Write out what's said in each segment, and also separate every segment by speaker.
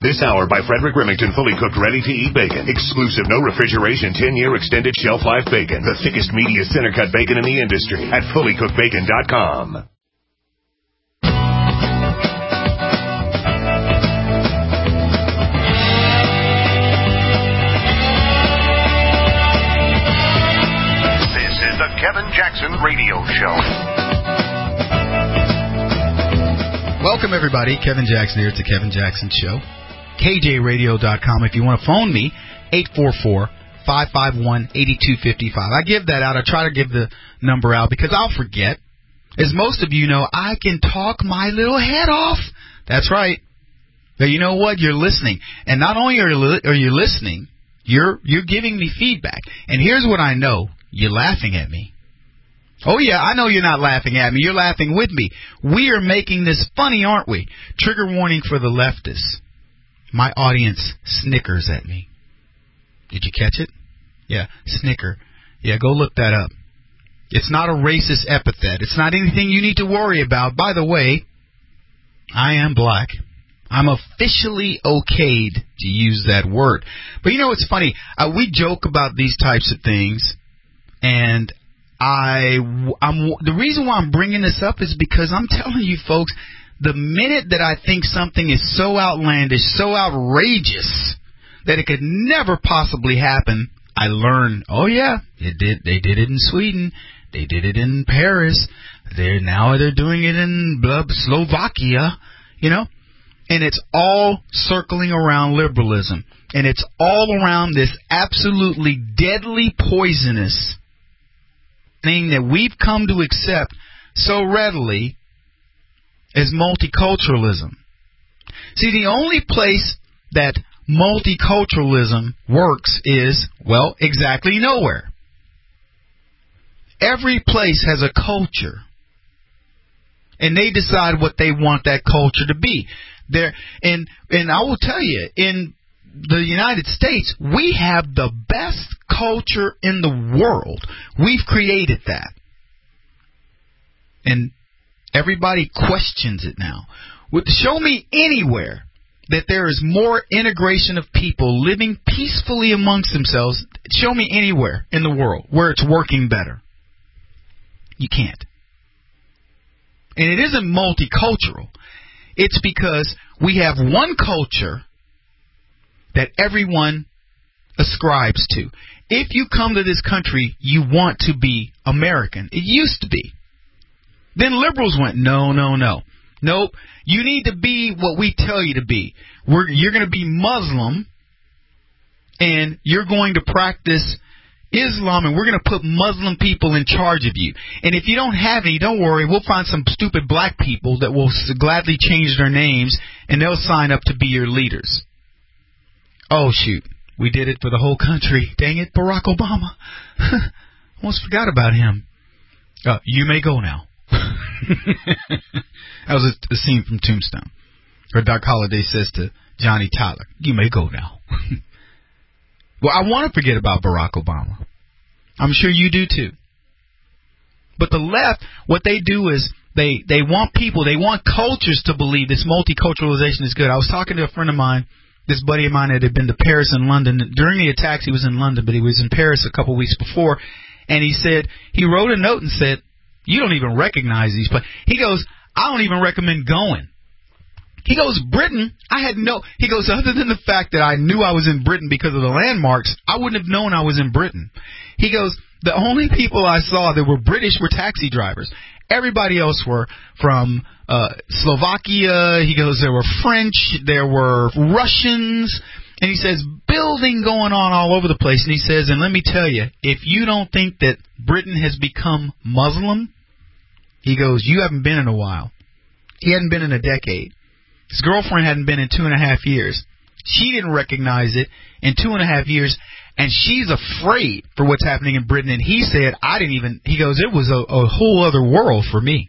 Speaker 1: This hour by Frederick Remington, fully cooked, ready-to-eat bacon. Exclusive, no refrigeration, 10-year extended shelf life bacon. The thickest, meatiest center-cut bacon in the industry at fullycookedbacon.com. This is the Kevin Jackson Radio Show.
Speaker 2: Welcome, everybody. Kevin Jackson here. It's the Kevin Jackson Show. KJRadio.com. If you want to phone me, 844-551-8255. I give that out. I try to give the number out because I'll forget. As most of you know, I can talk my little head off. That's right. But you know what? You're listening. And not only are you listening, you're giving me feedback. And here's what I know. You're laughing at me. Oh, yeah, I know you're not laughing at me. You're laughing with me. We are making this funny, aren't we? Trigger warning for the leftists. My audience snickers at me. Did you catch it? Yeah, snicker. Yeah, go look that up. It's not a racist epithet. It's not anything you need to worry about. By the way, I am black. I'm officially okayed to use that word. But you know what's funny? We joke about these types of things, and the reason why I'm bringing this up is because I'm telling you folks, the minute that I think something is so outlandish, so outrageous, that it could never possibly happen, I learn, oh yeah, they did it in Sweden, they did it in Paris, they're doing it in Slovakia, you know? And it's all circling around liberalism. And it's all around this absolutely deadly, poisonous thing that we've come to accept so readily as multiculturalism. See, the only place that multiculturalism works is, well, exactly nowhere. Every place has a culture, and they decide what they want that culture to be. And I will tell you, in the United States, we have the best culture in the world. We've created that. And everybody questions it now. Show me anywhere that there is more integration of people living peacefully amongst themselves. Show me anywhere in the world where it's working better. You can't. And it isn't multicultural. It's because we have one culture that everyone ascribes to. If you come to this country, you want to be American. It used to be. Then liberals went, no. Nope. You need to be what we tell you to be. You're going to be Muslim, and you're going to practice Islam, and we're going to put Muslim people in charge of you. And if you don't have any, don't worry. We'll find some stupid black people that will gladly change their names, and they'll sign up to be your leaders. Oh, shoot. We did it for the whole country. Dang it, Barack Obama. Almost forgot about him. You may go now. That was a scene from Tombstone, where Doc Holliday says to Johnny Tyler, you may go now. Well, I want to forget about Barack Obama. I'm sure you do too. But the left, what they do is they want cultures to believe this multiculturalization is good. I was talking to a friend of mine, this buddy of mine that had been to Paris and London. During the attacks, he was in London, but he was in Paris a couple weeks before. And he wrote a note and said, you don't even recognize these places. He goes, I don't even recommend going. He goes, Britain, he goes, other than the fact that I knew I was in Britain because of the landmarks, I wouldn't have known I was in Britain. He goes, the only people I saw that were British were taxi drivers. Everybody else were from Slovakia. He goes, there were French, there were Russians. And he says, building going on all over the place. And he says, and let me tell you, if you don't think that Britain has become Muslim, he goes, you haven't been in a while. He hadn't been in a decade. His girlfriend hadn't been in 2.5 years. She didn't recognize it in 2.5 years, and she's afraid for what's happening in Britain. And he said, he goes, it was a whole other world for me.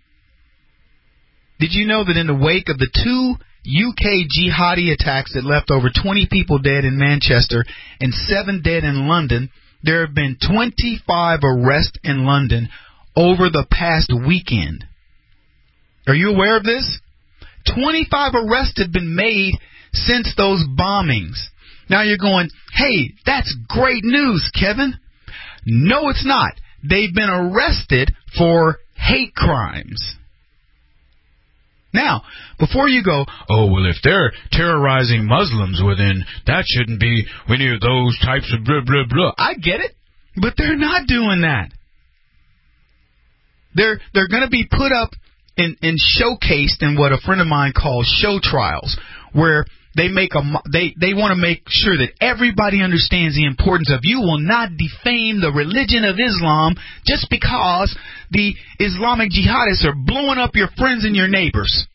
Speaker 2: Did you know that in the wake of the 2 UK jihadi attacks that left over 20 people dead in Manchester and 7 dead in London, there have been 25 arrests in London over the past weekend? Are you aware of this? 25 arrests have been made since those bombings. Now you're going, hey, that's great news, Kevin. No, it's not. They've been arrested for hate crimes. Now, before you go, oh, well, if they're terrorizing Muslims, well, then that shouldn't be any of those types of blah, blah, blah. I get it, but they're not doing that. They're going to be put up and showcased in what a friend of mine calls show trials, where they want to make sure that everybody understands the importance of you will not defame the religion of Islam just because the Islamic jihadists are blowing up your friends and your neighbors.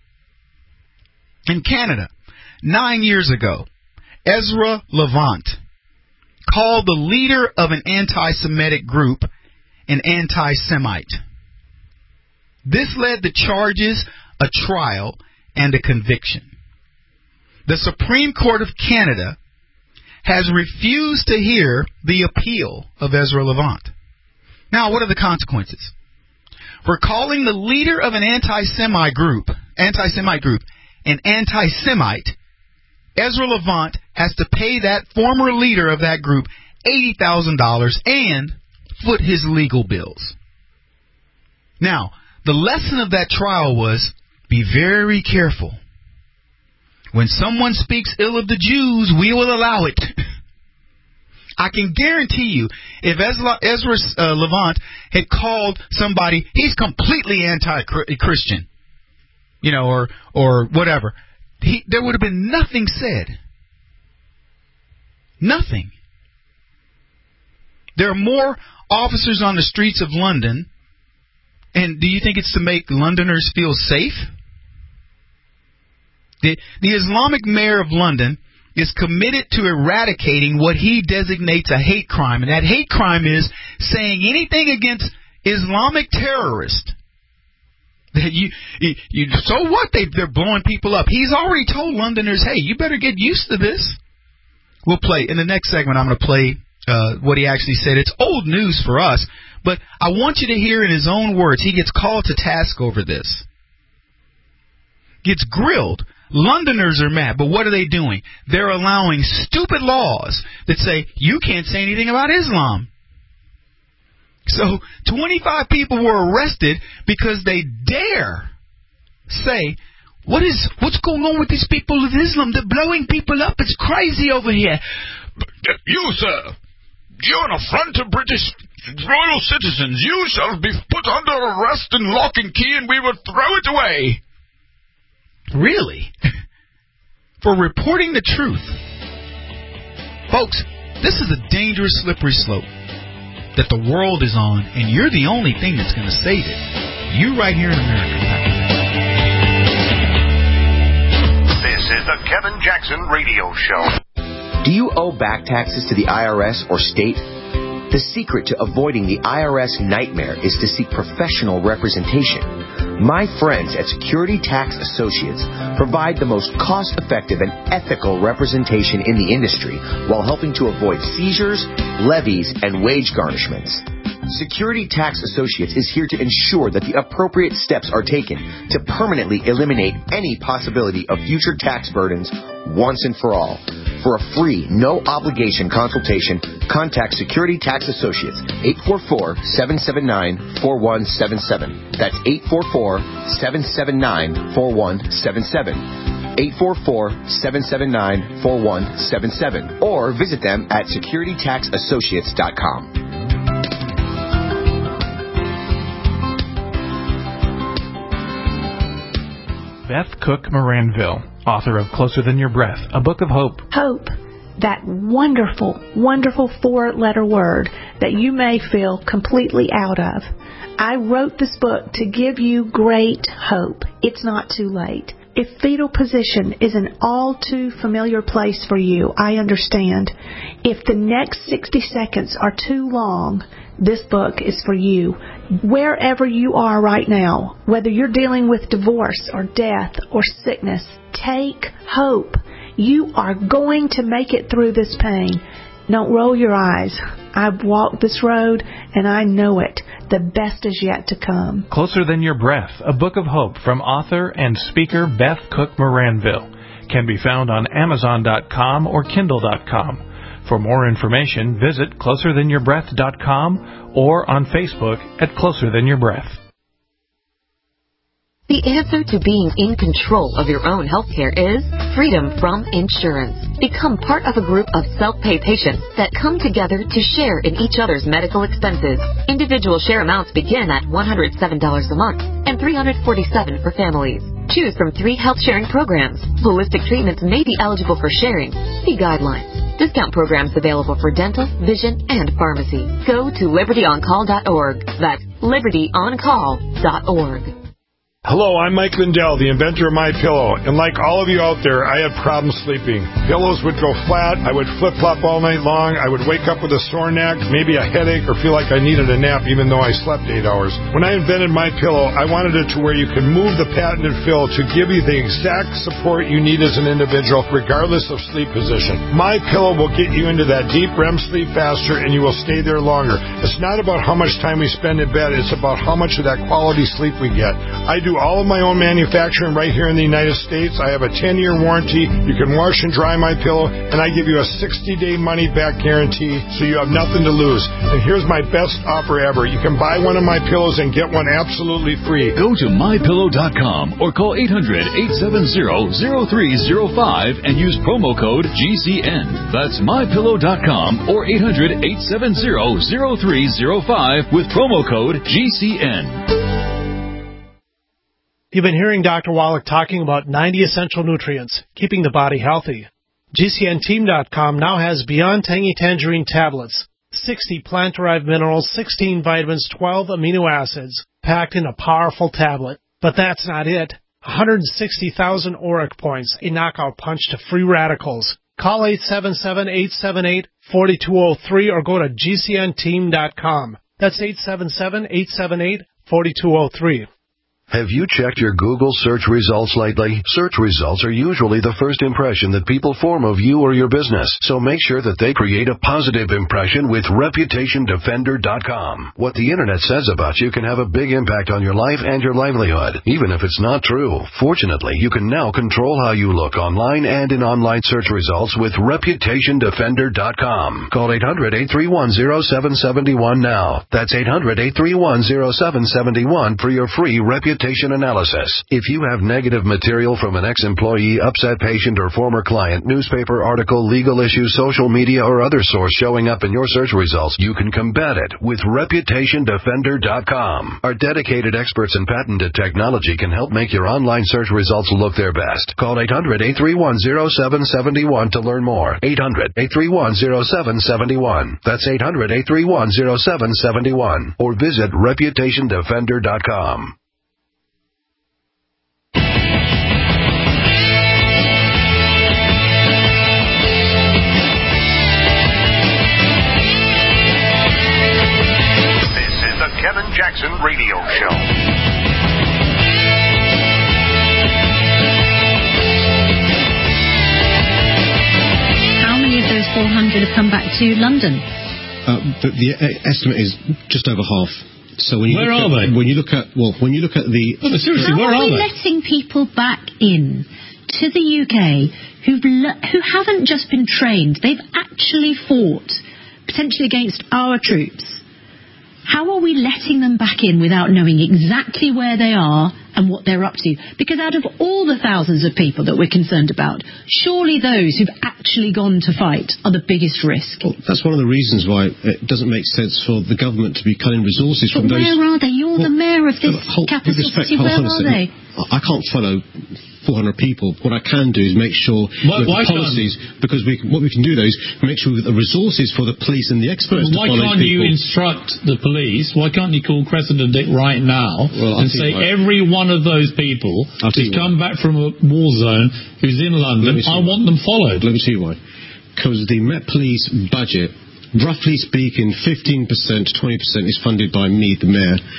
Speaker 2: In Canada, 9 years ago, Ezra Levant called the leader of an anti-Semitic group an anti-Semite. This led to charges, a trial, and a conviction. The Supreme Court of Canada has refused to hear the appeal of Ezra Levant. Now, what are the consequences? For calling the leader of an anti-Semite group an anti-Semite, Ezra Levant has to pay that former leader of that group $80,000 and foot his legal bills. Now, the lesson of that trial was, be very careful. When someone speaks ill of the Jews, we will allow it. I can guarantee you, if Ezra Levant had called somebody, he's completely anti-Christian, or whatever, there would have been nothing said. Nothing. There are more officers on the streets of London, and do you think it's to make Londoners feel safe? The Islamic mayor of London is committed to eradicating what he designates a hate crime. And that hate crime is saying anything against Islamic terrorists. So what? They're blowing people up. He's already told Londoners, hey, you better get used to this. We'll play. In the next segment, I'm going to play what he actually said. It's old news for us, but I want you to hear in his own words. He gets called to task over this. Gets grilled. Londoners are mad, but what are they doing? They're allowing stupid laws that say you can't say anything about Islam. So 25 people were arrested because they dare say, what's going on with these people of Islam? They're blowing people up. It's crazy over here.
Speaker 3: You, sir, you're an affront to British royal citizens. You shall be put under arrest and lock and key, and we will throw it away.
Speaker 2: Really? For reporting the truth. Folks, this is a dangerous slippery slope that the world is on, and you're the only thing that's going to save it. You right here in America.
Speaker 1: This is the Kevin Jackson Radio Show.
Speaker 4: Do you owe back taxes to the IRS or state? The secret to avoiding the IRS nightmare is to seek professional representation. My friends at Security Tax Associates provide the most cost-effective and ethical representation in the industry while helping to avoid seizures, levies, and wage garnishments. Security Tax Associates is here to ensure that the appropriate steps are taken to permanently eliminate any possibility of future tax burdens once and for all. For a free, no-obligation consultation, contact Security Tax Associates, 844-779-4177. That's 844-779-4177. 844-779-4177. Or visit them at securitytaxassociates.com.
Speaker 5: Beth Cook Moranville, author of Closer Than Your Breath, a book of hope.
Speaker 6: Hope, that wonderful, wonderful four-letter word that you may feel completely out of. I wrote this book to give you great hope. It's not too late. If fetal position is an all too familiar place for you, I understand. If the next 60 seconds are too long, this book is for you. Wherever you are right now, whether you're dealing with divorce or death or sickness, take hope. You are going to make it through this pain. Don't roll your eyes. I've walked this road, and I know it. The best is yet to come.
Speaker 5: Closer Than Your Breath, a book of hope from author and speaker Beth Cook Moranville, can be found on Amazon.com or Kindle.com. For more information, visit closerthanyourBreath.com or on Facebook at Closer Than Your Breath.
Speaker 7: The answer to being in control of your own healthcare is freedom from insurance. Become part of a group of self-pay patients that come together to share in each other's medical expenses. Individual share amounts begin at $107 a month and $347 for families. Choose from 3 health sharing programs. Holistic treatments may be eligible for sharing. See guidelines. Discount programs available for dental, vision, and pharmacy. Go to libertyoncall.org. That's libertyoncall.org.
Speaker 8: Hello, I'm Mike Lindell, the inventor of MyPillow, and like all of you out there, I had problems sleeping. Pillows would go flat, I would flip-flop all night long, I would wake up with a sore neck, maybe a headache, or feel like I needed a nap even though I slept 8 hours. When I invented MyPillow, I wanted it to where you can move the patented fill to give you the exact support you need as an individual, regardless of sleep position. MyPillow will get you into that deep REM sleep faster, and you will stay there longer. It's not about how much time we spend in bed, it's about how much of that quality sleep we get. I do all of my own manufacturing right here in the United States. I have a 10-year warranty. You can wash and dry my pillow, and I give you a 60-day money-back guarantee, so you have nothing to lose. And here's my best offer ever. You can buy one of my pillows and get one absolutely free.
Speaker 9: Go to MyPillow.com or call 800-870-0305 and use promo code GCN. That's MyPillow.com or 800-870-0305 with promo code GCN.
Speaker 10: You've been hearing Dr. Wallach talking about 90 essential nutrients, keeping the body healthy. GCNteam.com now has Beyond Tangy Tangerine tablets, 60 plant-derived minerals, 16 vitamins, 12 amino acids, packed in a powerful tablet. But that's not it. 160,000 ORAC points, a knockout punch to free radicals. Call 877-878-4203 or go to GCNteam.com. That's 877-878-4203.
Speaker 11: Have you checked your Google search results lately? Search results are usually the first impression that people form of you or your business, so make sure that they create a positive impression with ReputationDefender.com. What the Internet says about you can have a big impact on your life and your livelihood, even if it's not true. Fortunately, you can now control how you look online and in online search results with ReputationDefender.com. Call 800-831-0771 now. That's 800-831-0771 for your free reputation analysis. If you have negative material from an ex-employee, upset patient, or former client, newspaper article, legal issue, social media, or other source showing up in your search results, you can combat it with ReputationDefender.com. Our dedicated experts in patented technology can help make your online search results look their best. Call 800-831-0771 to learn more. 800-831-0771. That's 800-831-0771. Or visit ReputationDefender.com.
Speaker 1: Kevin Jackson Radio Show.
Speaker 12: How many of those 400 have come back to London?
Speaker 13: The estimate is just over half. So when you when you look at the
Speaker 12: seriously, where are we letting people back in to the UK who haven't just been trained, they've actually fought potentially against our troops? How are we letting them back in without knowing exactly where they are and what they're up to? Because out of all the thousands of people that we're concerned about, surely those who've actually gone to fight are the biggest risk.
Speaker 13: Well, that's one of the reasons why it doesn't make sense for the government to be cutting resources from those...
Speaker 12: But where are they? You're the mayor of this capital city. Where are they?
Speaker 13: I can't follow 400 people. What I can do is make sure with the policies, because what we can do though is make sure we get the resources for the police and the experts to follow people.
Speaker 14: Why can't you instruct the police? Why can't you call Cressida Dick right now and say every one of those people who's come back from a war zone, who's in London, I want them followed?
Speaker 13: Let me tell you why. Because the Met Police budget, roughly speaking, 15%, 20% is funded by me, the mayor.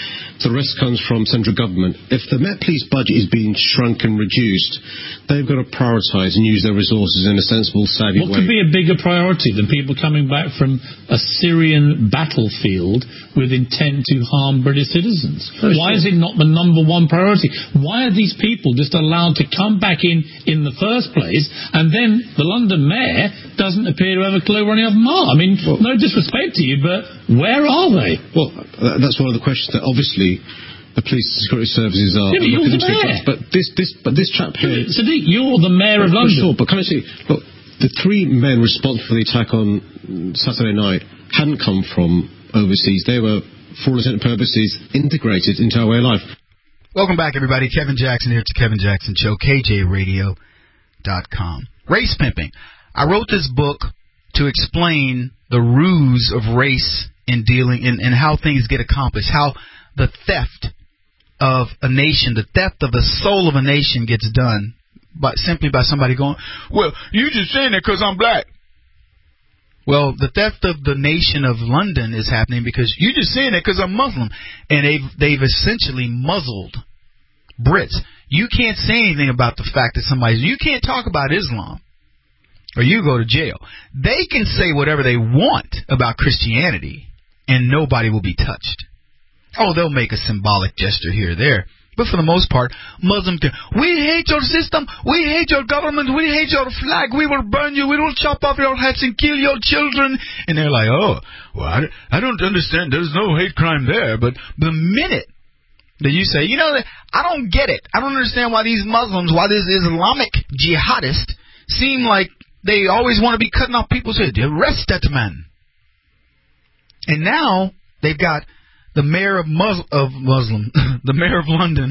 Speaker 13: So the rest comes from central government. If the Met Police budget is being shrunk and reduced, they've got to prioritise and use their resources in a sensible, savvy way.
Speaker 14: What could be a bigger priority than people coming back from a Syrian battlefield with intent to harm British citizens? Why is it not the number one priority? Why are these people just allowed to come back in the first place, and then the London mayor doesn't appear to have a clue where any of them are? I mean, no disrespect to you, but where are they?
Speaker 13: Well, that's one of the questions that obviously the police and security services are looking into. But this chap here,
Speaker 14: Sadiq, you're the mayor of London.
Speaker 13: Sure, but can I say, look, the 3 men responsible for the attack on Saturday night hadn't come from overseas. They were, for all intents and purposes, integrated into our way of life.
Speaker 2: Welcome back, everybody. Kevin Jackson here. It's the Kevin Jackson Show, KJRadio.com. Race pimping. I wrote this book to explain the ruse of race in dealing and how things get accomplished, how the theft of a nation, the theft of the soul of a nation gets done simply by somebody going, well, you just saying that because I'm black. Well, the theft of the nation of London is happening because you're just saying that because I'm Muslim. And they've essentially muzzled Brits. You can't say anything about the fact that you can't talk about Islam or you go to jail. They can say whatever they want about Christianity and nobody will be touched. Oh, they'll make a symbolic gesture here or there. But for the most part, Muslims, we hate your system, we hate your government, we hate your flag, we will burn you, we will chop off your heads and kill your children. And they're like, oh, well, I don't understand, there's no hate crime there. But the minute that you say, I don't get it, I don't understand why these Muslims, why this Islamic jihadists seem like they always want to be cutting off people's heads. Arrest that man. And now they've got the mayor of the mayor of London,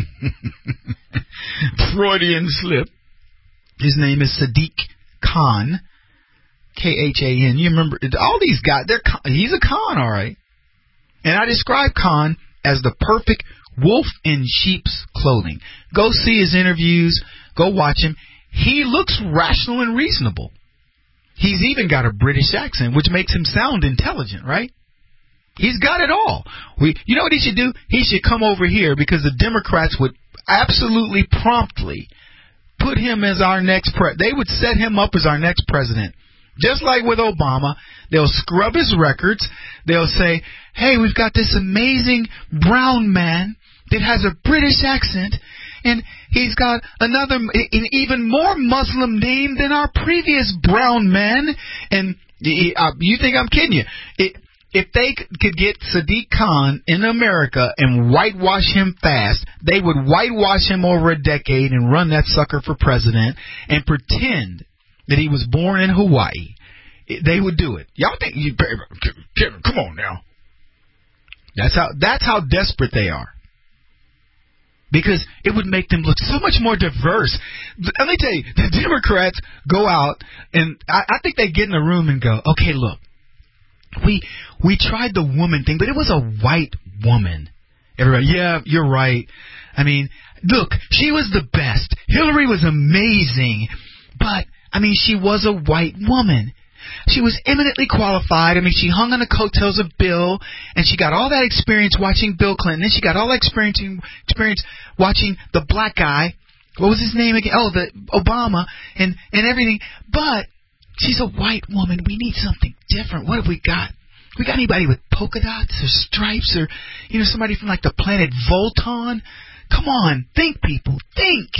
Speaker 2: Freudian slip. His name is Sadiq Khan, Khan. You remember all these guys? He's a Khan, all right. And I describe Khan as the perfect wolf in sheep's clothing. Go see his interviews. Go watch him. He looks rational and reasonable. He's even got a British accent, which makes him sound intelligent, right? He's got it all. You know what he should do? He should come over here because the Democrats would absolutely promptly put him as our next they would set him up as our next president. Just like with Obama, they'll scrub his records. They'll say, hey, we've got this amazing brown man that has a British accent, and he's got an even more Muslim name than our previous brown man. And you think I'm kidding you? If they could get Sadiq Khan in America and whitewash him fast, they would whitewash him over a decade and run that sucker for president and pretend that he was born in Hawaii. They would do it. Y'all think Kevin, come on now. That's how desperate they are. Because it would make them look so much more diverse. Let me tell you, the Democrats go out and I think they get in a room and go, okay, look. We tried the woman thing, but it was a white woman. Everybody, yeah, you're right. I mean, look, she was the best. Hillary was amazing. But, I mean, she was a white woman. She was eminently qualified. I mean, she hung on the coattails of Bill, and she got all that experience watching Bill Clinton. Then she got all that experience watching the black guy. What was his name again? Oh, the Obama and everything. But she's a white woman. We need something different. What have we got? We got anybody with polka dots or stripes or, somebody from like the planet Volton? Come on, think, people, think.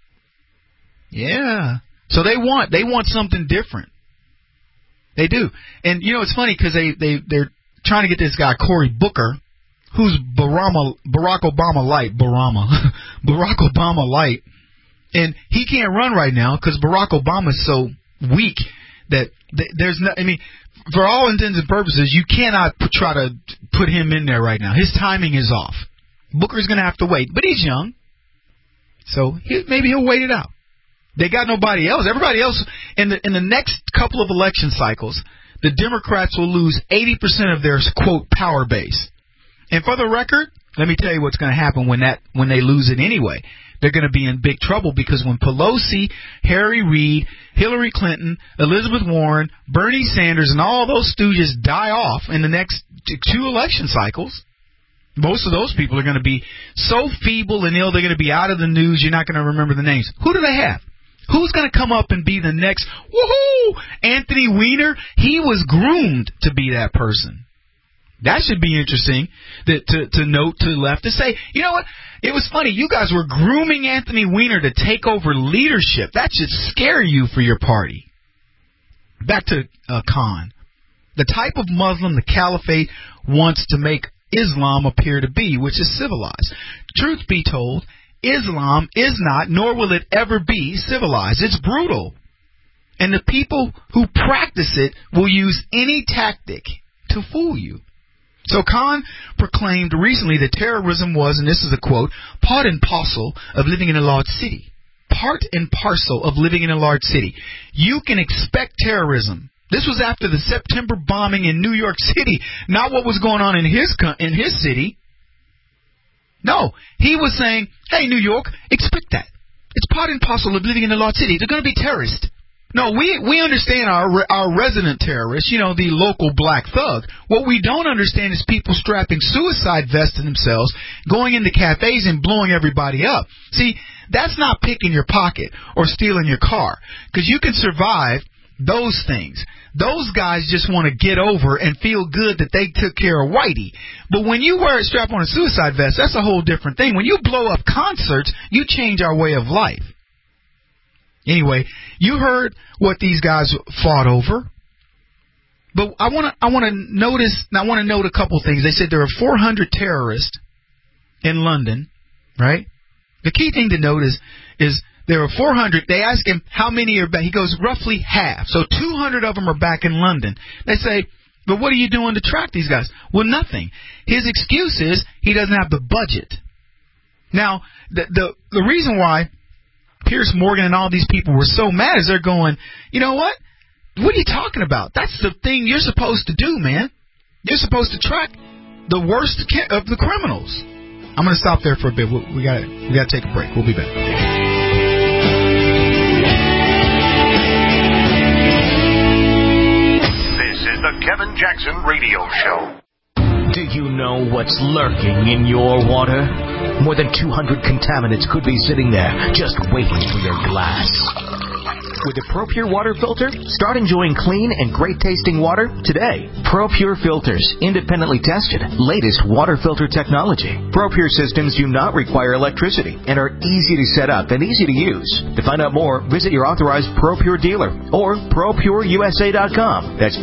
Speaker 2: Yeah. So they want something different. They do. And, it's funny because they're trying to get this guy, Cory Booker, who's Barack Obama light, Barack Obama light. And he can't run right now because Barack Obama is so weak that there's no, for all intents and purposes, you cannot try to put him in there right now. His timing is off. Booker's going to have to wait, but he's young. So maybe he'll wait it out. They got nobody else. Everybody else, in the next couple of election cycles, the Democrats will lose 80% of their, quote, power base. And for the record, let me tell you what's going to happen when they lose it anyway. They're going to be in big trouble because when Pelosi, Harry Reid, Hillary Clinton, Elizabeth Warren, Bernie Sanders, and all those stooges die off in the next 2 election cycles, Most of those people are going to be so feeble and ill, they're going to be out of the news, you're not going to remember the names. Who do they have? Who's going to come up and be the next, woohoo, Anthony Weiner? He was groomed to be that person. That should be interesting to note to the left, to say, you know what, it was funny, you guys were grooming Anthony Weiner to take over leadership. That should scare you for your party. Back to Khan. The type of Muslim the caliphate wants to make Islam appear to be, which is civilized. Truth be told, Islam is not, nor will it ever be, civilized. It's brutal. And the people who practice it will use any tactic to fool you. So Khan proclaimed recently that terrorism was, and this is a quote, part and parcel of living in a large city. Part and parcel of living in a large city. You can expect terrorism. This was after the September bombing in New York City, not what was going on in his city. No, he was saying, hey, New York, expect that. It's part and parcel of living in a large city. They're going to be terrorists. No, we understand our resident terrorists, the local black thug. What we don't understand is people strapping suicide vests to themselves, going into cafes and blowing everybody up. See, that's not picking your pocket or stealing your car, because you can survive those things. Those guys just want to get over and feel good that they took care of Whitey. But when you wear a strap on a suicide vest, that's a whole different thing. When you blow up concerts, you change our way of life. Anyway, you heard what these guys fought over. But I want to note a couple things. They said there are 400 terrorists in London, right? The key thing to note is there are 400. They ask him how many are back. He goes, roughly half. So 200 of them are back in London. They say, but what are you doing to track these guys? Well, nothing. His excuse is he doesn't have the budget. Now, the reason why Piers Morgan and all these people were so mad is they're going, you know what? What are you talking about? That's the thing you're supposed to do, man. You're supposed to track the worst of the criminals. I'm going to stop there for a bit. We got to take a break. We'll be back.
Speaker 1: This is the Kevin Jackson Radio Show.
Speaker 4: Do you know what's lurking in your water? More than 200 contaminants could be sitting there, just waiting for your glass. With the ProPure water filter, start enjoying clean and great-tasting water today. ProPure filters, independently tested, latest water filter technology. ProPure systems do not require electricity and are easy to set up and easy to use. To find out more, visit your authorized ProPure dealer or ProPureUSA.com. That's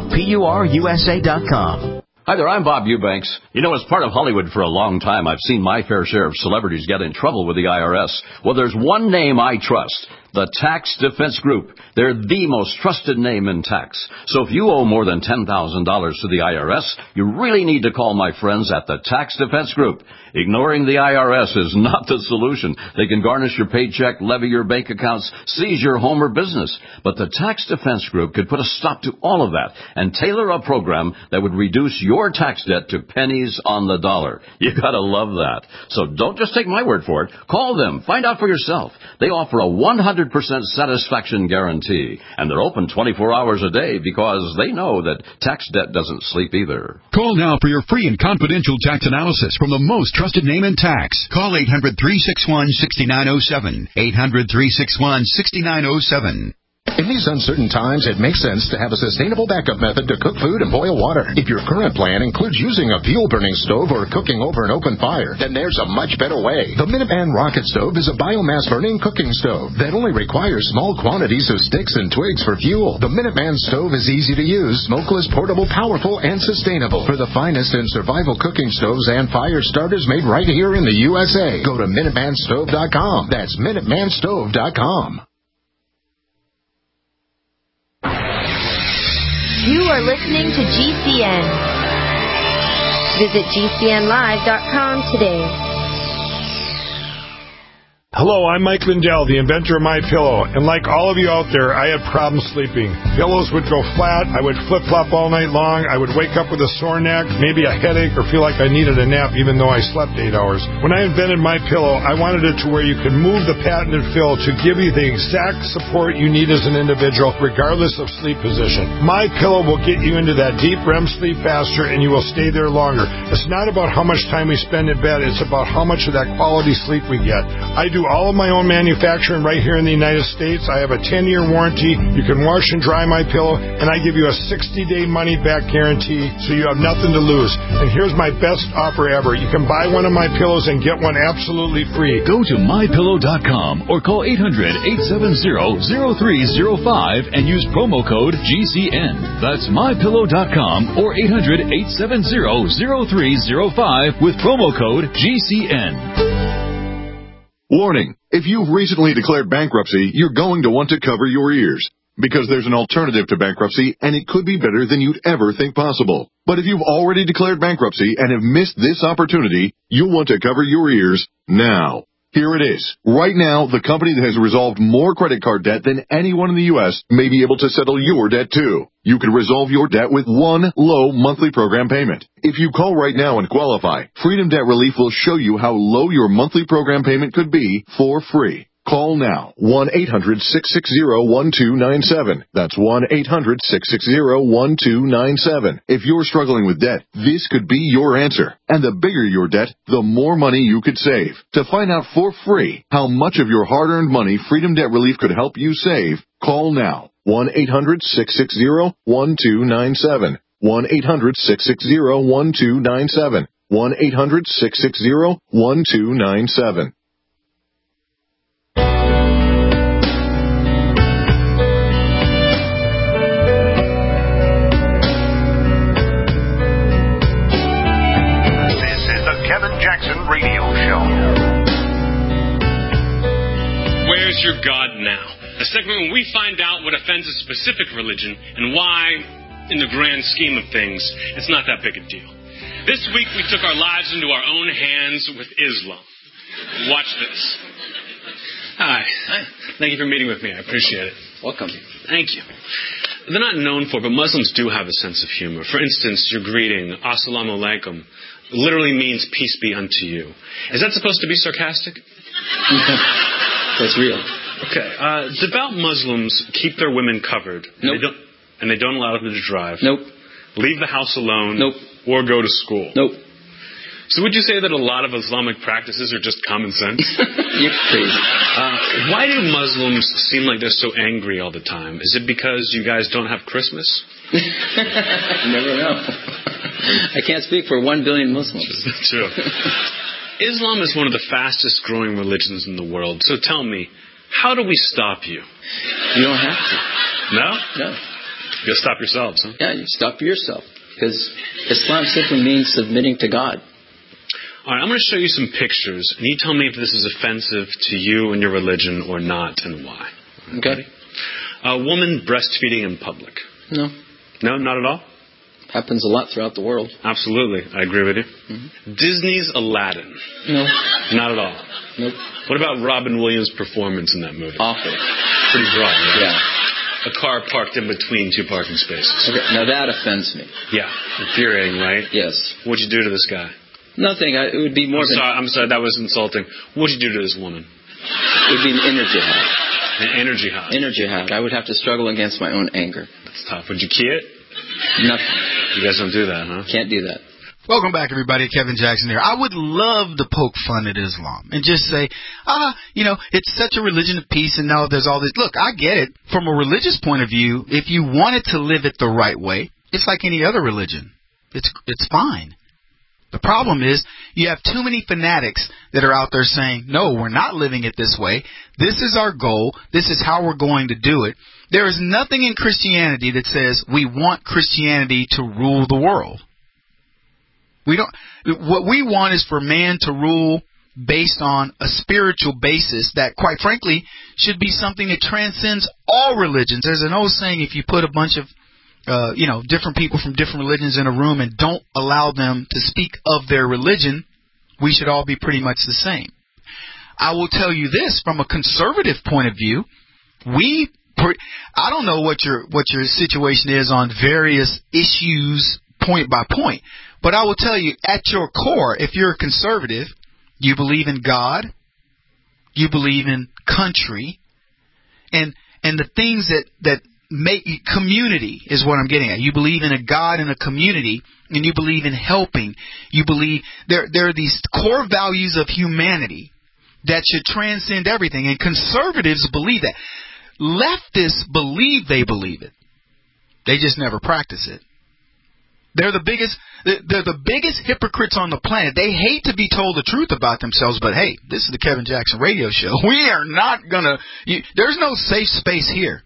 Speaker 4: ProPureUSA.com.
Speaker 15: Hi there, I'm Bob Eubanks. As part of Hollywood for a long time, I've seen my fair share of celebrities get in trouble with the IRS. Well, there's one name I trust. The Tax Defense Group. They're the most trusted name in tax. So if you owe more than $10,000 to the IRS, you really need to call my friends at the Tax Defense Group. Ignoring the IRS is not the solution. They can garnish your paycheck, levy your bank accounts, seize your home or business. But the Tax Defense Group could put a stop to all of that and tailor a program that would reduce your tax debt to pennies on the dollar. You gotta love that. So don't just take my word for it. Call them. Find out for yourself. They offer a 100% satisfaction guarantee, and they're open 24 hours a day because they know that tax debt doesn't sleep either.
Speaker 16: Call now for your free and confidential tax analysis from the most trusted name in tax. Call 800-361-6907. 800-361-6907.
Speaker 17: In these uncertain times, it makes sense to have a sustainable backup method to cook food and boil water. If your current plan includes using a fuel-burning stove or cooking over an open fire, then there's a much better way. The Minuteman Rocket Stove is a biomass-burning cooking stove that only requires small quantities of sticks and twigs for fuel. The Minuteman Stove is easy to use, smokeless, portable, powerful, and sustainable. For the finest in survival cooking stoves and fire starters made right here in the USA, go to MinutemanStove.com. That's MinutemanStove.com.
Speaker 18: You are listening to GCN. Visit GCNlive.com today.
Speaker 8: Hello, I'm Mike Lindell, the inventor of MyPillow, and like all of you out there, I had problems sleeping. Pillows would go flat, I would flip-flop all night long, I would wake up with a sore neck, maybe a headache, or feel like I needed a nap even though I slept 8 hours. When I invented MyPillow, I wanted it to where you could move the patented fill to give you the exact support you need as an individual, regardless of sleep position. MyPillow will get you into that deep REM sleep faster, and you will stay there longer. It's not about how much time we spend in bed, it's about how much of that quality sleep we get. I do all of my own manufacturing right here in the United States. I have a 10-year warranty. You can wash and dry my pillow, and I give you a 60-day money-back guarantee, so you have nothing to lose. And here's my best offer ever. You can buy one of my pillows and get one absolutely free.
Speaker 16: Go to MyPillow.com or call 800-870-0305 and use promo code GCN. That's MyPillow.com or 800-870-0305 with promo code GCN.
Speaker 19: Warning, if you've recently declared bankruptcy, you're going to want to cover your ears, because there's an alternative to bankruptcy, and it could be better than you'd ever think possible. But if you've already declared bankruptcy and have missed this opportunity, you'll want to cover your ears now. Here it is. Right now, the company that has resolved more credit card debt than anyone in the U.S. may be able to settle your debt too. You can resolve your debt with one low monthly program payment. If you call right now and qualify, Freedom Debt Relief will show you how low your monthly program payment could be for free. Call now, 1-800-660-1297. That's 1-800-660-1297. If you're struggling with debt, this could be your answer. And the bigger your debt, the more money you could save. To find out for free how much of your hard-earned money Freedom Debt Relief could help you save, call now, 1-800-660-1297. 1-800-660-1297. 1-800-660-1297.
Speaker 1: Jackson Radio Show.
Speaker 20: Where's your God now? A segment where we find out what offends a specific religion and why, in the grand scheme of things, it's not that big a deal. This week we took our lives into our own hands with Islam. Watch this. Hi. Thank you for meeting with me. I appreciate it. Welcome. Thank you. They're not known for, but Muslims do have a sense of humor. For instance, your greeting, Assalamu alaikum, literally means peace be unto you. Is that supposed to be sarcastic? That's real. Okay. Devout Muslims keep their women covered. Nope. And they don't allow them to drive. Nope. Leave the house alone. Nope. Or go to school. Nope. So would you say that a lot of Islamic practices are just common sense? You're crazy. Why do Muslims seem like they're so angry all the time? Is it because you guys don't have Christmas? You never know. I can't speak for 1 billion Muslims. True. Islam is one of the fastest growing religions in the world. So tell me, how do we stop you? You don't have to. No? No. You'll stop yourselves, huh? Yeah, you stop yourself. Because Islam simply means submitting to God. All right, I'm going to show you some pictures, and you tell me if this is offensive to you and your religion or not, and why. Okay. A woman breastfeeding in public. No. No, not at all? Happens a lot throughout the world. Absolutely. I agree with you. Mm-hmm. Disney's Aladdin. No. Not at all? Nope. What about Robin Williams' performance in that movie? Awful. Pretty broad, right? Yeah. A car parked in between two parking spaces. Okay, now that offends me. Yeah. Infuriating, right? Yes. What'd you do to this guy? Nothing. It would be more I'm sorry, that was insulting. What'd you do to this woman? It would be an energy hack. An energy hack? Energy hack. I would have to struggle against my own anger. That's tough. Would you key it? Nothing. You guys don't do that, huh? Can't do that.
Speaker 2: Welcome back, everybody. Kevin Jackson here. I would love to poke fun at Islam and just say, it's such a religion of peace, and now there's all this. Look, I get it. From a religious point of view, if you wanted to live it the right way, it's like any other religion. It's fine. The problem is you have too many fanatics that are out there saying, no, we're not living it this way. This is our goal. This is how we're going to do it. There is nothing in Christianity that says we want Christianity to rule the world. What we want is for man to rule based on a spiritual basis that, quite frankly, should be something that transcends all religions. There's an old saying, if you put a bunch of different people from different religions in a room and don't allow them to speak of their religion, we should all be pretty much the same. I will tell you this, from a conservative point of view, I don't know what your situation is on various issues point by point, but I will tell you, at your core, if you're a conservative, you believe in God, you believe in country, and the things that make community is what I'm getting at. You believe in a God and a community, and you believe in helping. You believe there are these core values of humanity that should transcend everything, and conservatives believe that. Leftists believe they believe it. They just never practice it. They're the biggest hypocrites on the planet. They hate to be told the truth about themselves, but hey, this is the Kevin Jackson Radio Show. We are not gonna. There's no safe space here.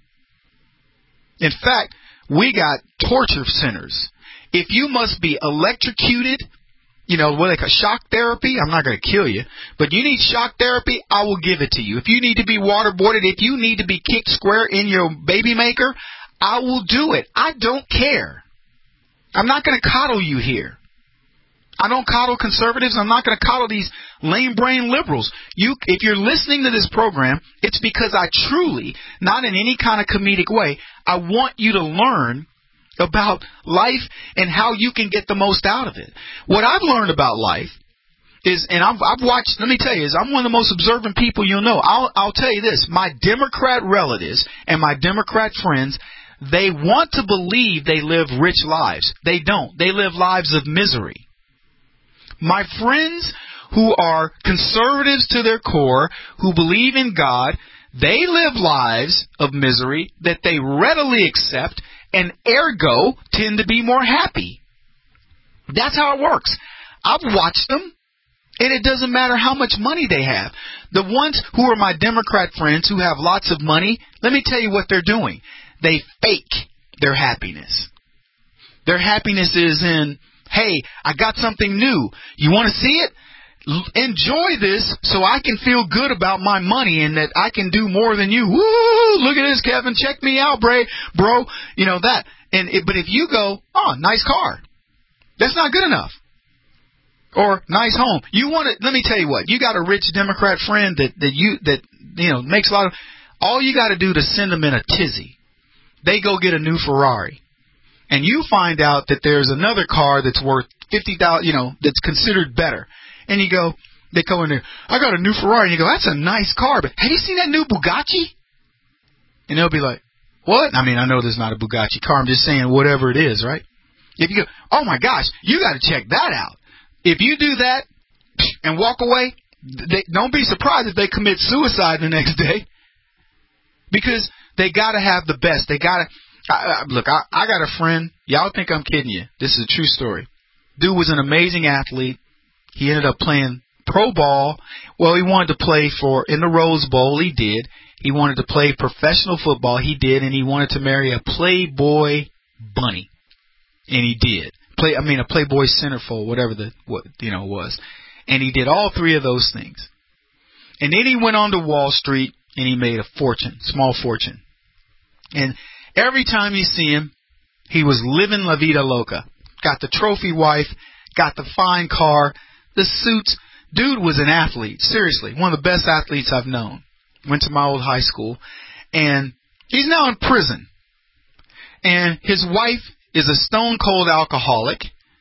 Speaker 2: In fact, we got torture centers. If you must be electrocuted, what they call shock therapy, I'm not going to kill you, but you need shock therapy, I will give it to you. If you need to be waterboarded, if you need to be kicked square in your baby maker, I will do it. I don't care. I'm not going to coddle you here. I don't coddle conservatives. I'm not going to coddle these lame-brain liberals. If you're listening to this program, it's because I truly, not in any kind of comedic way, I want you to learn about life and how you can get the most out of it. What I've learned about life is, and I've watched, let me tell you, I'm one of the most observant people you'll know. I'll tell you this, my Democrat relatives and my Democrat friends, they want to believe they live rich lives. They don't. They live lives of misery. My friends who are conservatives to their core, who believe in God, they live lives of misery that they readily accept and ergo tend to be more happy. That's how it works. I've watched them, and it doesn't matter how much money they have. The ones who are my Democrat friends who have lots of money, let me tell you what they're doing. They fake their happiness. Their happiness is in, hey, I got something new. You want to see it? Enjoy this so I can feel good about my money and that I can do more than you. Woo! Look at this, Kevin. Check me out, bro. That. But if you go, oh, nice car. That's not good enough. Or nice home. You want it? Let me tell you what. You got a rich Democrat friend that makes a lot of. All you got to do to send them in a tizzy. They go get a new Ferrari, and you find out that there's another car that's worth $50,000. That's considered better. And they go in there, I got a new Ferrari. And you go, that's a nice car, but have you seen that new Bugatti? And they'll be like, what? I mean, I know there's not a Bugatti car. I'm just saying whatever it is, right? If you go, oh my gosh, you got to check that out. If you do that and walk away, don't be surprised if they commit suicide the next day. Because they got to have the best. They got to. Look, I got a friend. Y'all think I'm kidding you. This is a true story. Dude was an amazing athlete. He ended up playing pro ball. Well, he wanted to play in the Rose Bowl. He did. He wanted to play professional football. He did. And he wanted to marry a Playboy bunny. And he did. A Playboy centerfold, whatever it was. And he did all three of those things. And then he went on to Wall Street and he made a fortune, small fortune. And every time you see him, he was living la vida loca. Got the trophy wife, got the fine car, the suits. Dude was an athlete, seriously, one of the best athletes I've known. Went to my old high school, and he's now in prison. And his wife is a stone-cold alcoholic,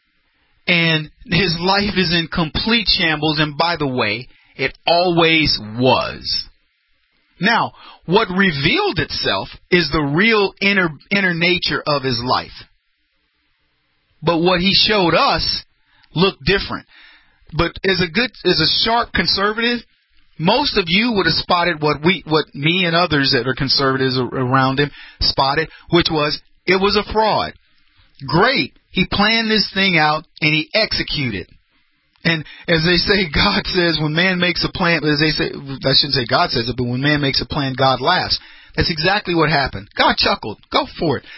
Speaker 2: and his life is in complete shambles, and by the way, it always was. Now, what revealed itself is the real inner nature of his life. But what he showed us looked different. But as a sharp conservative, most of you would have spotted what me and others that are conservatives around him spotted, which was it was a fraud. Great. He planned this thing out and he executed. And as they say, God says when man makes a plan, as they say, I shouldn't say God says it, but when man makes a plan, God laughs. That's exactly what happened. God chuckled. Go for it.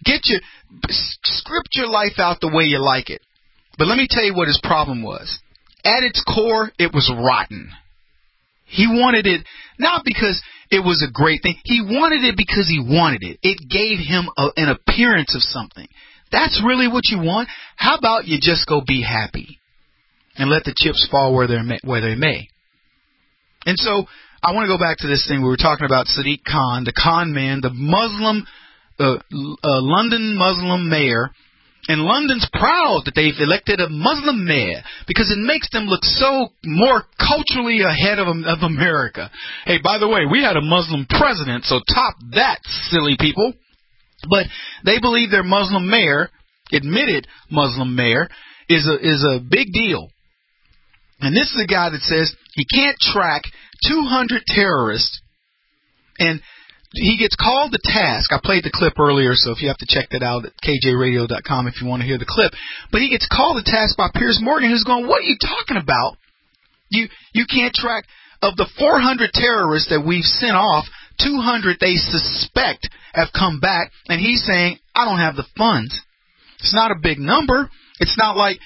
Speaker 2: Script your life out the way you like it. But let me tell you what his problem was. At its core, it was rotten. He wanted it not because it was a great thing. He wanted it because he wanted it. It gave him an appearance of something. That's really what you want? How about you just go be happy and let the chips fall where they may? And so I want to go back to this thing we were talking about, Sadiq Khan, the con man, the Muslim, London Muslim mayor. And London's proud that they've elected a Muslim mayor because it makes them look so more culturally ahead of America. Hey, by the way, we had a Muslim president, so top that, silly people. But they believe their Muslim mayor, admitted Muslim mayor, is a big deal. And this is a guy that says he can't track 200 terrorists, and he gets called to task. I played the clip earlier, so if you have to check that out at kjradio.com if you want to hear the clip. But he gets called to task by Piers Morgan, who's going, what are you talking about? You can't track. Of the 400 terrorists that we've sent off, 200 they suspect have come back, and he's saying, I don't have the funds. It's not a big number. It's not like,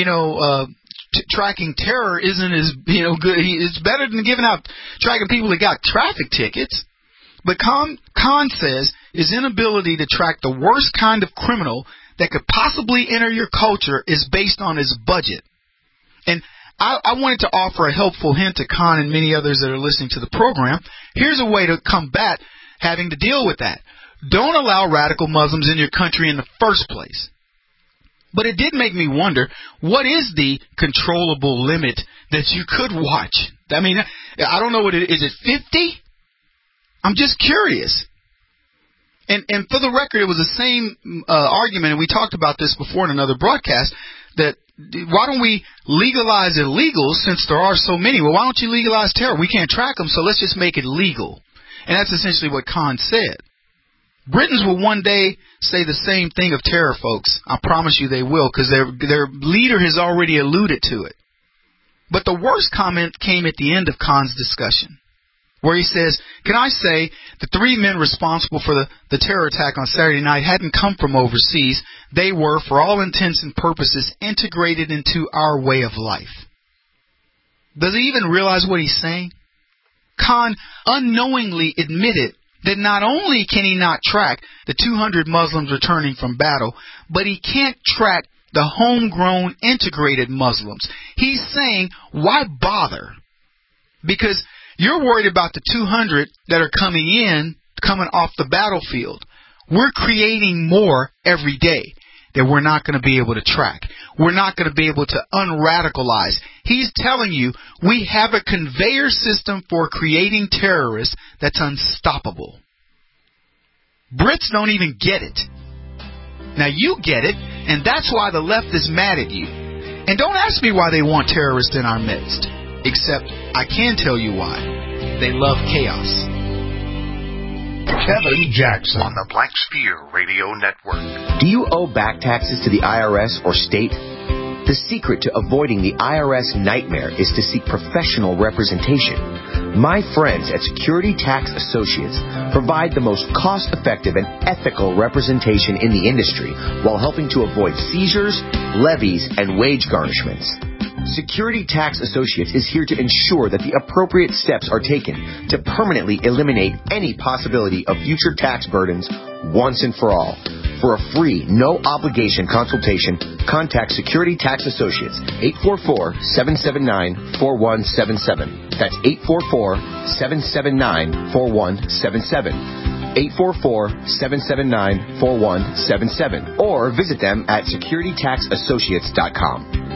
Speaker 2: tracking terror isn't as, good. It's better than tracking people that got traffic tickets. But Khan says his inability to track the worst kind of criminal that could possibly enter your culture is based on his budget. And I wanted to offer a helpful hint to Khan and many others that are listening to the program. Here's a way to combat having to deal with that. Don't allow radical Muslims in your country in the first place. But it did make me wonder, what is the controllable limit that you could watch? I mean, I don't know what it is. Is it 50? I'm just curious. And for the record, it was the same argument, and we talked about this before in another broadcast, that why don't we legalize illegals since there are so many? Well, why don't you legalize terror? We can't track them, so let's just make it legal. And that's essentially what Khan said. Britons will one day say the same thing of terror, folks. I promise you they will, because their leader has already alluded to it. But the worst comment came at the end of Khan's discussion, where he says, can I say the 3 men responsible for the terror attack on Saturday night hadn't come from overseas. They were, for all intents and purposes, integrated into our way of life. Does he even realize what he's saying? Khan unknowingly admitted that not only can he not track the 200 Muslims returning from battle, but he can't track the homegrown integrated Muslims. He's saying, why bother? Because you're worried about the 200 that are coming off the battlefield. We're creating more every day that we're not going to be able to track. We're not going to be able to unradicalize. He's telling you we have a conveyor system for creating terrorists that's unstoppable. Brits don't even get it. Now you get it, and that's why the left is mad at you. And don't ask me why they want terrorists in our midst. Except I can tell you why. They love chaos.
Speaker 1: Kevin Jackson on the Black Sphere Radio Network.
Speaker 4: Do you owe back taxes to the IRS or state? The secret to avoiding the IRS nightmare is to seek professional representation. My friends at Security Tax Associates provide the most cost-effective and ethical representation in the industry while helping to avoid seizures, levies, and wage garnishments. Security Tax Associates is here to ensure that the appropriate steps are taken to permanently eliminate any possibility of future tax burdens once and for all. For a free, no-obligation consultation, contact Security Tax Associates, 844-779-4177. That's 844-779-4177. 844-779-4177. Or visit them at securitytaxassociates.com.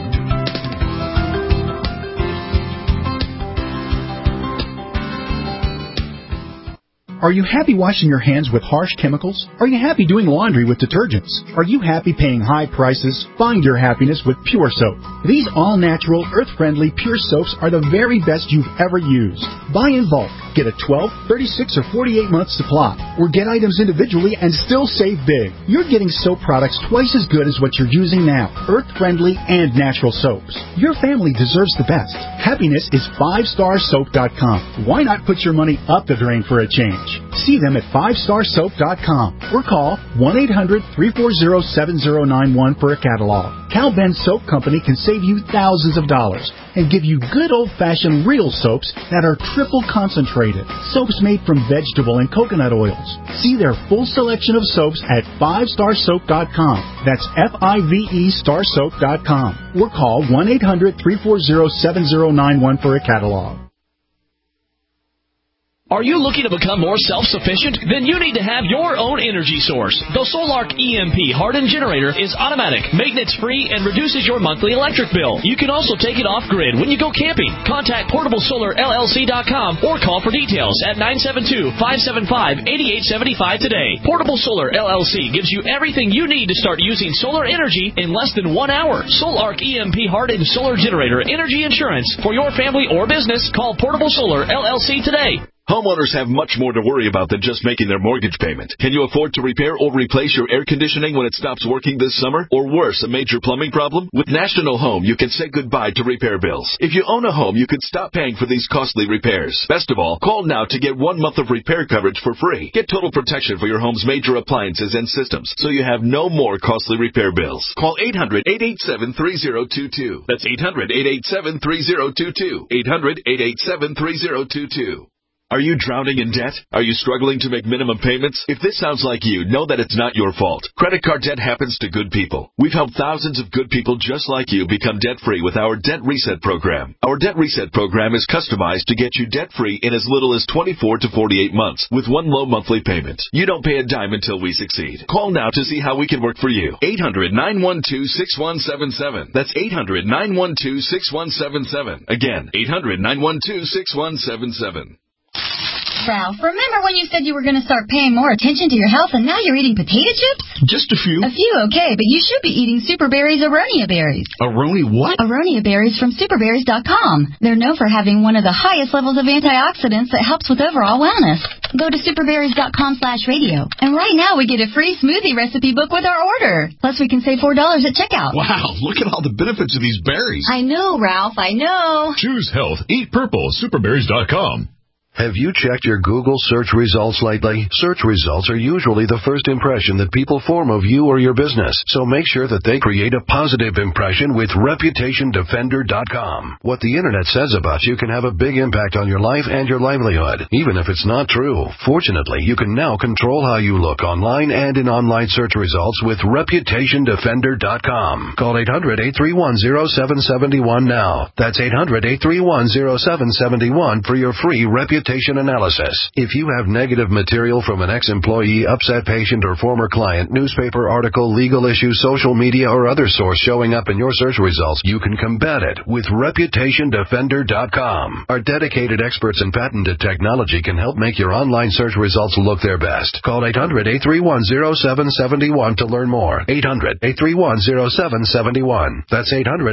Speaker 21: Are you happy washing your hands with harsh chemicals? Are you happy doing laundry with detergents? Are you happy paying high prices? Find your happiness with Pure Soap. These all-natural, earth-friendly Pure Soaps are the very best you've ever used. Buy in bulk. Get a 12, 36, or 48-month supply. Or get items individually and still save big. You're getting soap products twice as good as what you're using now. Earth-friendly and natural soaps. Your family deserves the best. Happiness is 5starsoap.com. Why not put your money up the drain for a change? See them at 5starsoap.com or call 1-800-340-7091 for a catalog. Cal Ben Soap Company can save you thousands of dollars and give you good old-fashioned real soaps that are triple concentrated. Soaps made from vegetable and coconut oils. See their full selection of soaps at 5starsoap.com. That's F-I-V-E starsoap.com or call 1-800-340-7091 for a catalog.
Speaker 3: Are you looking to become more self-sufficient? Then you need to have your own energy source. The Solark EMP hardened generator is automatic, maintenance-free, and reduces your monthly electric bill. You can also take it off-grid when you go camping. Contact PortableSolarLLC.com or call for details at 972-575-8875 today. Portable Solar LLC gives you everything you need to start using solar energy in less than 1 hour. Solark EMP hardened solar generator energy insurance for your family or business. Call Portable Solar LLC today.
Speaker 22: Homeowners have much more to worry about than just making their mortgage payment. Can you afford to repair or replace your air conditioning when it stops working this summer? Or worse, a major plumbing problem? With National Home, you can say goodbye to repair bills. If you own a home, you could stop paying for these costly repairs. Best of all, call now to get 1 month of repair coverage for free. Get total protection for your home's major appliances and systems, so you have no more costly repair bills. Call 800-887-3022. That's 800-887-3022. 800-887-3022. Are you drowning in debt? Are you struggling to make minimum payments? If this sounds like you, know that it's not your fault. Credit card debt happens to good people. We've helped thousands of good people just like you become debt-free with our Debt Reset program. Our Debt Reset program is customized to get you debt-free in as little as 24 to 48 months with one low monthly payment. You don't pay a dime until we succeed. Call now to see how we can work for you. 800-912-6177. That's 800-912-6177. Again, 800-912-6177.
Speaker 23: Ralph, remember when you said you were going to start paying more attention to your health and now you're eating potato chips?
Speaker 24: Just a few.
Speaker 23: A few, okay, but you should be eating Super Berries Aronia berries.
Speaker 24: Aronia what?
Speaker 23: Aronia berries from superberries.com. They're known for having one of the highest levels of antioxidants that helps with overall wellness. Go to superberries.com/radio. And right now we get a free smoothie recipe book with our order. Plus we can save $4 at checkout.
Speaker 24: Wow, look at all the benefits of these berries.
Speaker 23: I know, Ralph, I know.
Speaker 25: Choose health. Eat purple. Superberries.com.
Speaker 11: Have you checked your Google search results lately? Search results are usually the first impression that people form of you or your business, so make sure that they create a positive impression with ReputationDefender.com. What the Internet says about you can have a big impact on your life and your livelihood, even if it's not true. Fortunately, you can now control how you look online and in online search results with ReputationDefender.com. Call 800-831-0771 now. That's 800-831-0771 for your free reputation analysis. If you have negative material from an ex-employee, upset patient, or former client, newspaper article, legal issue, social media, or other source showing up in your search results, you can combat it with ReputationDefender.com. Our dedicated experts in patented technology can help make your online search results look their best. Call 800-831-0771 to learn more. 800-831-0771. That's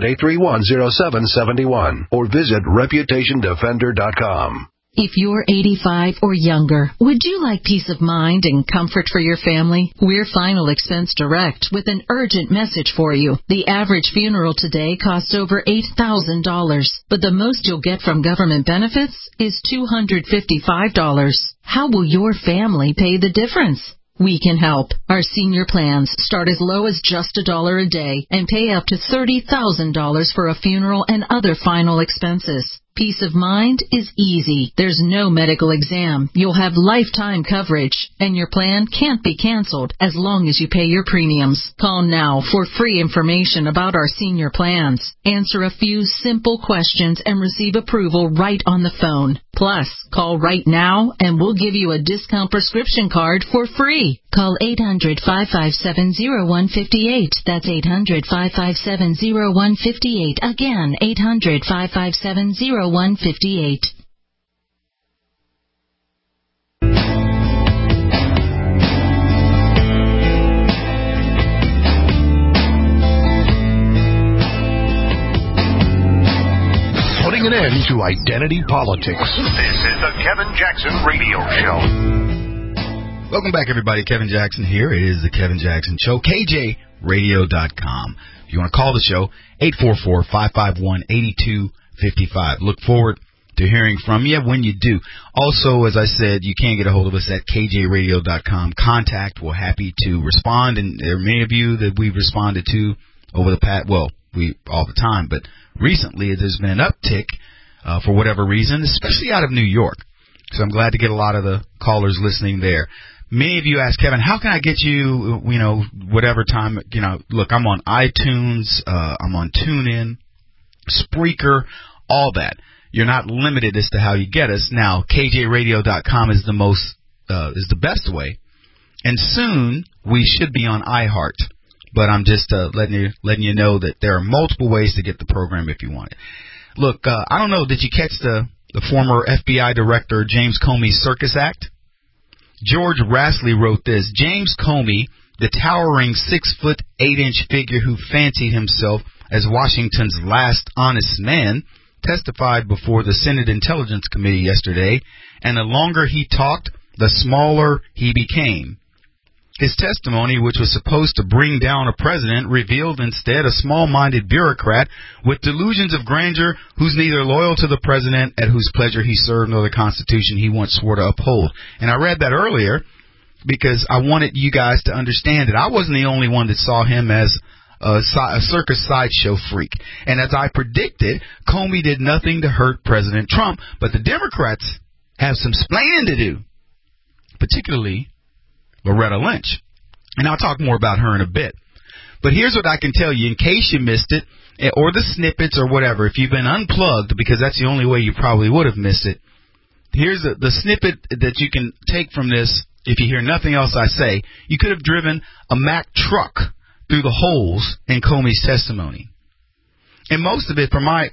Speaker 11: 800-831-0771. Or visit ReputationDefender.com.
Speaker 26: If you're 85 or younger, would you like peace of mind and comfort for your family? We're Final Expense Direct with an urgent message for you. The average funeral today costs over $8,000, but the most you'll get from government benefits is $255. How will your family pay the difference? We can help. Our senior plans start as low as just $1 a day and pay up to $30,000 for a funeral and other final expenses. Peace of mind is easy. There's no medical exam. You'll have lifetime coverage, and your plan can't be canceled as long as you pay your premiums. Call now for free information about our senior plans. Answer a few simple questions and receive approval right on the phone. Plus, call right now and we'll give you a discount prescription card for free. Call 800-557-0158. That's 800-557-0158. Again, 800-557-0158.
Speaker 1: Putting an end to identity politics. This is the Kevin Jackson Radio Show.
Speaker 2: Welcome back, everybody. Kevin Jackson here. It is the Kevin Jackson Show. KJRadio.com. If you want to call the show, 844-551-8255. Look forward to hearing from you when you do. Also, as I said, you can get a hold of us at KJRadio.com. Contact. We're happy to respond, and there are many of you that we've responded to over the past, well, we all the time, but recently there's been an uptick for whatever reason, especially out of New York. So I'm glad to get a lot of the callers listening there. Many of you ask, Kevin, how can I get you, whatever time, look, I'm on iTunes, I'm on TuneIn, Spreaker, all that. you're not limited as to how you get us. Now, KJRadio.com is the best way. And soon we should be on iHeart. But I'm just letting you know that there are multiple ways to get the program if you want it. Look, I don't know, did you catch the former FBI director James Comey's Circus Act? George Rassley wrote this. James Comey, the towering 6'8" figure who fancied himself as Washington's last honest man, testified before the Senate Intelligence Committee yesterday, and the longer he talked, the smaller he became. His testimony, which was supposed to bring down a president, revealed instead a small-minded bureaucrat with delusions of grandeur who's neither loyal to the president at whose pleasure he served nor the Constitution he once swore to uphold. And I read that earlier because I wanted you guys to understand that I wasn't the only one that saw him as a circus sideshow freak. And as I predicted, Comey did nothing to hurt President Trump, but the Democrats have some splaining to do, particularly Loretta Lynch. And I'll talk more about her in a bit. But here's what I can tell you in case you missed it, or the snippets or whatever. If you've been unplugged, because that's the only way you probably would have missed it, here's the snippet that you can take from this. If you hear nothing else I say, you could have driven a Mack truck through the holes in Comey's testimony. And most of it,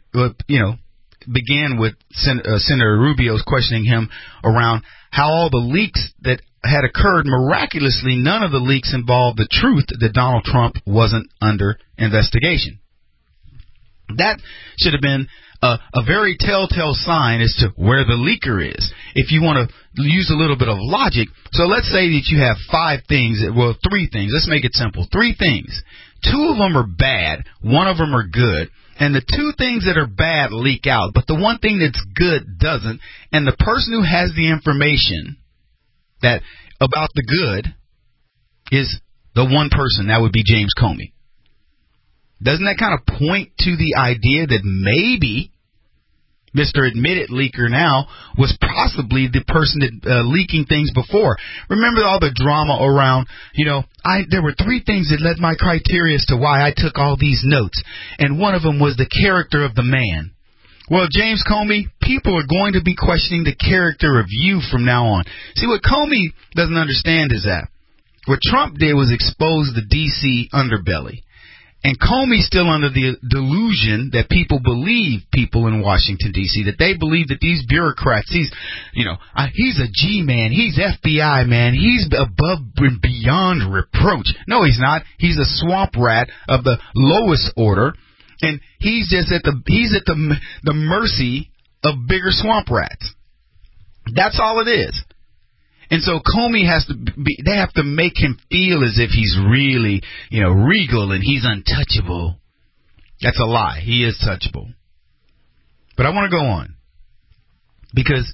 Speaker 2: began with Senator Rubio's questioning him around how all the leaks that had occurred, miraculously, none of the leaks involved the truth that Donald Trump wasn't under investigation. That should have been a very telltale sign as to where the leaker is. If you want to use a little bit of logic, so let's say that you have 3 things. Let's make it simple. 3 things. 2 of them are bad, 1 of them are good, and the 2 things that are bad leak out, but the 1 thing that's good doesn't, and the person who has the information that about the good is the 1 person. That would be James Comey. Doesn't that kind of point to the idea that maybe Mr. Admitted Leaker now was possibly the person that leaking things before? Remember all the drama around, there were 3 things that led my criteria as to why I took all these notes, and one of them was the character of the man. Well, James Comey, people are going to be questioning the character of you from now on. See, what Comey doesn't understand is that what Trump did was expose the D.C. underbelly. And Comey's still under the delusion that people in Washington, D.C., that they believe that these bureaucrats, he's a G-man, he's FBI man, he's above and beyond reproach. No, he's not. He's a swamp rat of the lowest order. And he's just at the mercy of bigger swamp rats. That's all it is. And so Comey they have to make him feel as if he's really, regal and he's untouchable. That's a lie. He is touchable. But I want to go on. Because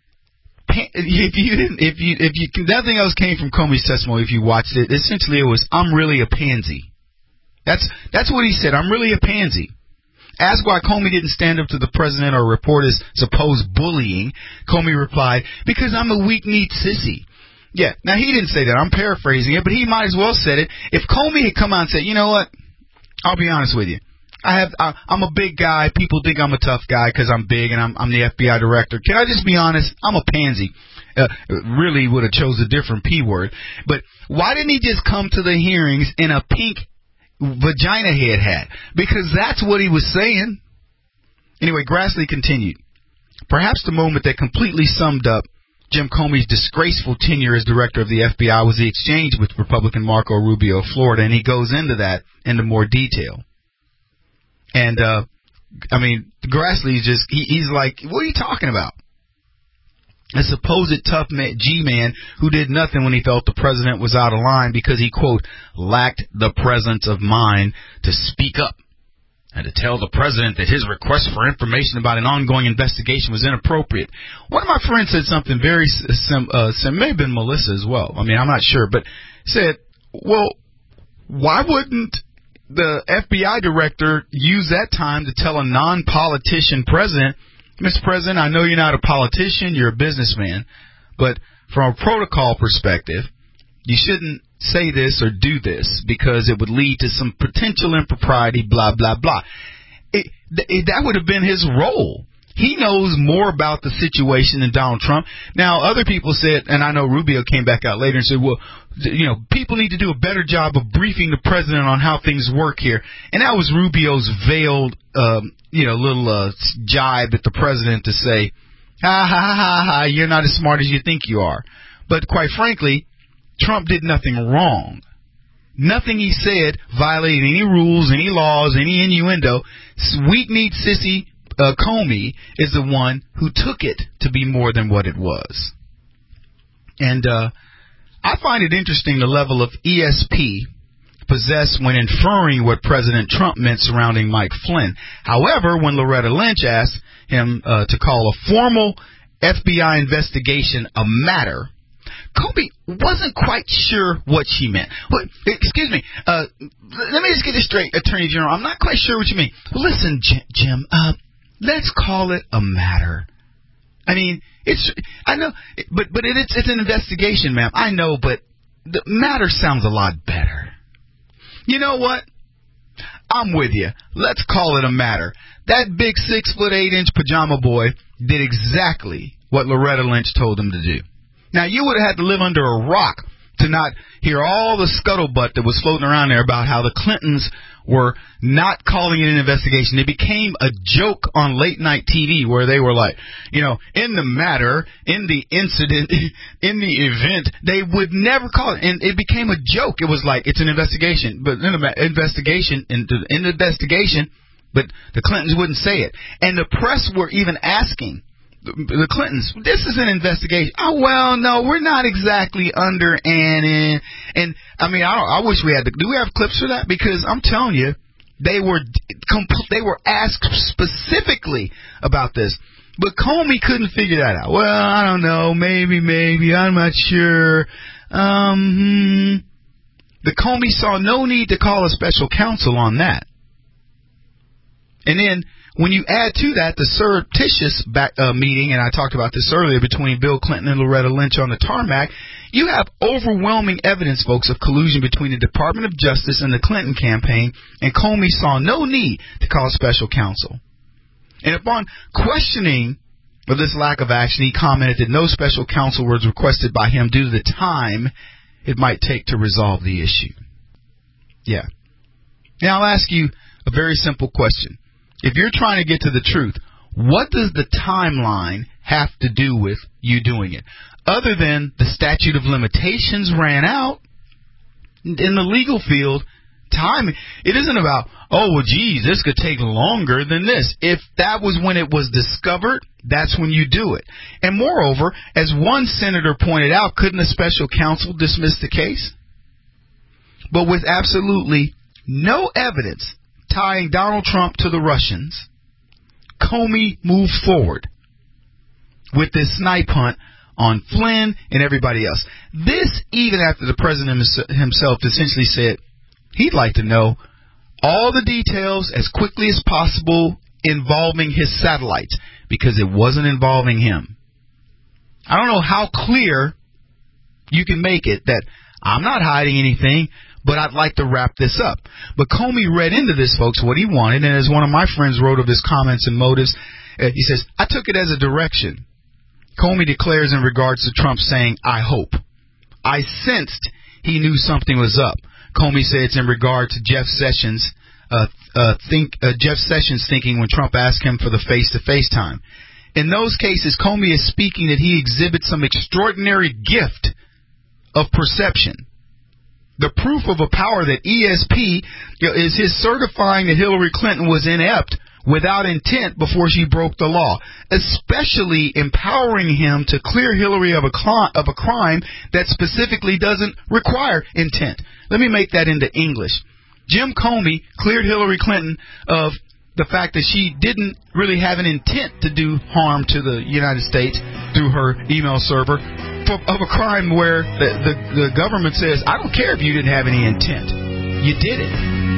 Speaker 2: if nothing else came from Comey's testimony, if you watched it, essentially it was, I'm really a pansy. That's what he said. I'm really a pansy. Asked why Comey didn't stand up to the president or report his supposed bullying, Comey replied, because I'm a weak-kneed sissy. Yeah, now he didn't say that. I'm paraphrasing it, but he might as well said it. If Comey had come out and said, you know what, I'll be honest with you. I'm a big guy. People think I'm a tough guy because I'm big and I'm the FBI director. Can I just be honest? I'm a pansy. Really would have chose a different P word. But why didn't he just come to the hearings in a pink vagina head hat? Because that's what he was saying. Anyway, Grassley continued. Perhaps the moment that completely summed up Jim Comey's disgraceful tenure as director of the FBI was the exchange with Republican Marco Rubio of Florida, and he goes into that into more detail. And, Grassley's just, he's like, what are you talking about? A supposed tough G-man who did nothing when he felt the president was out of line because he, quote, lacked the presence of mind to speak up and to tell the president that his request for information about an ongoing investigation was inappropriate. One of my friends said something very may have been Melissa as well. I'm not sure, but said, well, why wouldn't the FBI director use that time to tell a non-politician president, Mr. President, I know you're not a politician, you're a businessman, but from a protocol perspective, you shouldn't say this or do this because it would lead to some potential impropriety, blah, blah, blah. That would have been his role. He knows more about the situation than Donald Trump. Now, other people said, and I know Rubio came back out later and said, well, people need to do a better job of briefing the president on how things work here. And that was Rubio's veiled, little jibe at the president to say, ha, ha, ha, ha, you're not as smart as you think you are. But quite frankly, Trump did nothing wrong. Nothing he said violated any rules, any laws, any innuendo. Weak-kneed sissy Comey is the one who took it to be more than what it was. And I find it interesting the level of ESP possessed when inferring what President Trump meant surrounding Mike Flynn. However, when Loretta Lynch asked him to call a formal FBI investigation a matter, Comey wasn't quite sure what she meant. Well, excuse me. Let me just get this straight, Attorney General. I'm not quite sure what you mean. Well, listen, Jim, let's call it a matter. I mean, I know, but it's an investigation, ma'am. I know, but the matter sounds a lot better. You know what? I'm with you. Let's call it a matter. That big 6'8" pajama boy did exactly what Loretta Lynch told him to do. Now, you would have had to live under a rock to not hear all the scuttlebutt that was floating around there about how the Clintons were not calling it an investigation. It became a joke on late night TV where they were like, in the matter, in the incident, in the event, they would never call it. And it became a joke. It was like, it's an investigation, but in the investigation, but the Clintons wouldn't say it. And the press were even asking the Clintons, this is an investigation. Oh, well, no, we're not exactly under and I mean, I wish we had do we have clips for that? Because I'm telling you, they were asked specifically about this. But Comey couldn't figure that out. Well, I don't know, maybe, I'm not sure. The Comey saw no need to call a special counsel on that. And then when you add to that the surreptitious meeting, and I talked about this earlier, between Bill Clinton and Loretta Lynch on the tarmac, you have overwhelming evidence, folks, of collusion between the Department of Justice and the Clinton campaign, and Comey saw no need to call a special counsel. And upon questioning of this lack of action, he commented that no special counsel was requested by him due to the time it might take to resolve the issue. Yeah. Now I'll ask you a very simple question. If you're trying to get to the truth, what does the timeline have to do with you doing it? Other than the statute of limitations ran out in the legal field, timing, it isn't about, oh, well, geez, this could take longer than this. If that was when it was discovered, that's when you do it. And moreover, as one senator pointed out, couldn't a special counsel dismiss the case? But with absolutely no evidence tying Donald Trump to the Russians, Comey moved forward with this snipe hunt on Flynn and everybody else. This even after the president himself essentially said he'd like to know all the details as quickly as possible involving his satellites, because it wasn't involving him. I don't know how clear you can make it that I'm not hiding anything, but I'd like to wrap this up. But Comey read into this, folks, what he wanted, and as one of my friends wrote of his comments and motives, he says, I took it as a direction. Comey declares in regards to Trump saying, I hope. I sensed he knew something was up. Comey said it's in regard to Jeff Sessions' thinking when Trump asked him for the face-to-face time. In those cases, Comey is speaking that he exhibits some extraordinary gift of perception. The proof of a power that ESP is his certifying that Hillary Clinton was inept without intent before she broke the law, especially empowering him to clear Hillary of a crime that specifically doesn't require intent. Let me make that into English. Jim Comey cleared Hillary Clinton of the fact that she didn't really have an intent to do harm to the United States through her email server of a crime where the government says, I don't care if you didn't have any intent. You did it.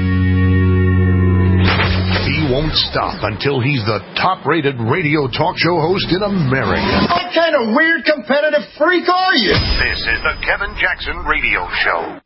Speaker 1: He won't stop until he's the top-rated radio talk show host in America.
Speaker 5: What kind of weird competitive freak are you?
Speaker 1: This is the Kevin Jackson Radio Show.